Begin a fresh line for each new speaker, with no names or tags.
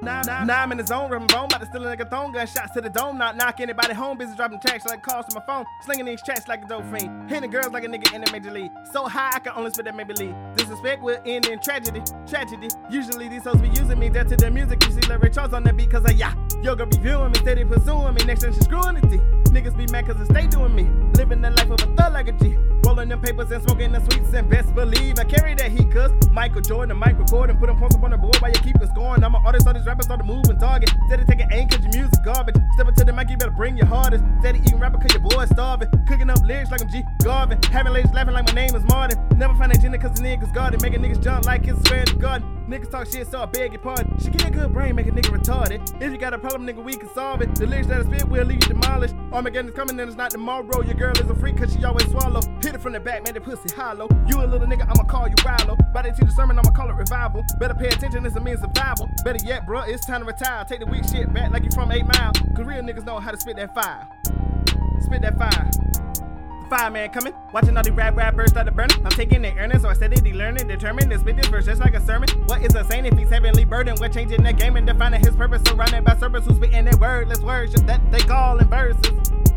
Now I'm in the zone, rubbing bone, about to steal a nigga throne, gunshots to the dome, knock anybody home, busy dropping tracks like calls to my phone, slinging these tracks like a dope fiend, hitting girls like a nigga in the major league, so high I can only spit that maybe lead. Disrespect will end in tragedy. Usually these hoes be using me, dead to their music, you see Larry Charles on that beat, cause yoga be viewing me, steady pursuing me, next time she screwing the D. Niggas be mad cause they stay doing me, living the life of a thug like a G, rolling them papers and smoking the sweets, and best believe I carry that heat, cause Michael Jordan, the mic recording, put them points up on the board while you keep it scoring. I'm an artist, all these rappers start to move and target, steady taking aim cause your music garbage, step up to the mic, you better bring your hardest, steady eating rapper cause your boy starving, cooking up lyrics like I'm G Garvin, having ladies laughing like my name is Martin, never find agenda cause the niggas guarded, making niggas jump like it's square in the garden. Niggas talk shit, so I beg your pardon. She get a good brain, make a nigga retarded. If you got a problem, nigga, we can solve it. The lyrics that I spit will leave you demolished. Armageddon is coming and it's not tomorrow. Your girl is a freak cause she always swallow. Hit it from the back, man, the pussy hollow. You a little nigga, I'ma call you Rilo. By the teach the sermon, I'ma call it revival. Better pay attention, it's a means survival. Better yet, bruh, it's time to retire. Take the weak shit back like you from 8 Mile. Cause real niggas know how to spit that fire. Spit that fire. Fireman coming, watching all the rappers start to burn. I'm taking the earnings, so I steadily learning, determined to spit this verse just like a sermon. What is a saint if he's heavenly burdened? We're changing the game and defining his purpose, surrounded by serpents who spit in their wordless words, just that they call in verses.